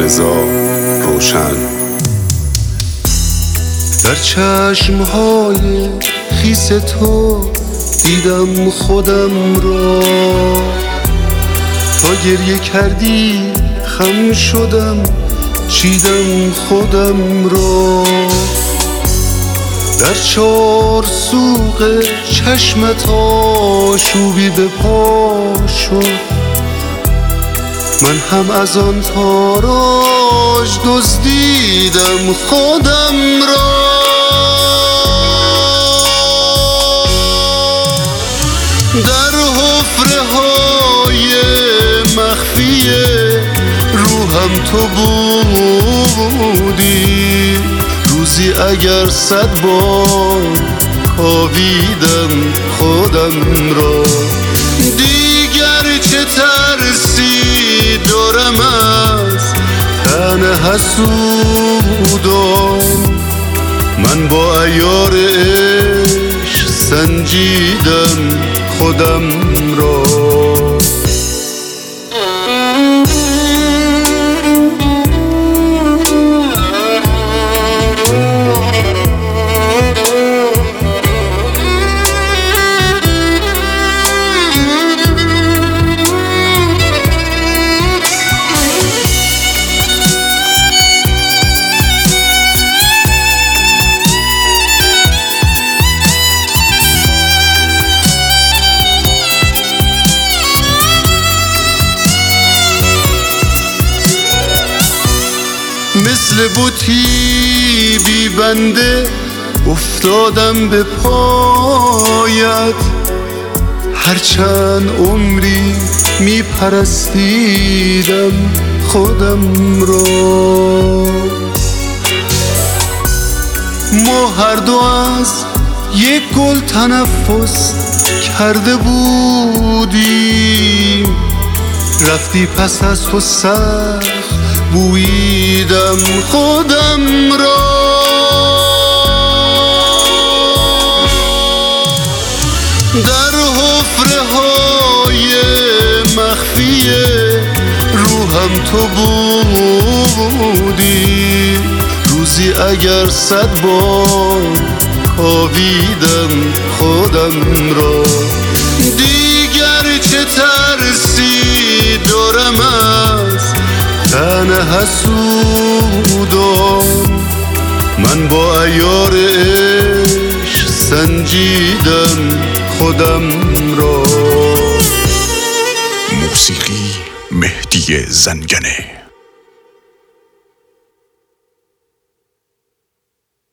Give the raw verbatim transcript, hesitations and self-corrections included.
رضا روشن. در چشمهای خیس تو دیدم خودم را، تا گریه کردی خم شدم چیدم خودم را. در چار سوق چشمت آشوبی به پا شد، من هم از آن تاراج دزدیدم خودم را. در حفره های مخفی روحم تو بودی، روزی اگر صد بار کاویدم خودم را. دیگر چه ترسی دارم از تن حسودان، من با عیار عشق سنجیدم خودم را. مثل بوتی بی بنده افتادم به پایت، هرچند عمری می پرستیدم خودم را. ما هر دو از یک گل تنفس کرده بودیم، رفتی پس از تو سخت بوییدم خودم را. در حفره های مخفی روحم تو بودی، روزی اگر صد بار کاویدم خودم را. دیگر چه ترسی دارم از تن حسودان، من با عیار عشق سنجیدم خودم را. موسیقی مهدی زنگنه.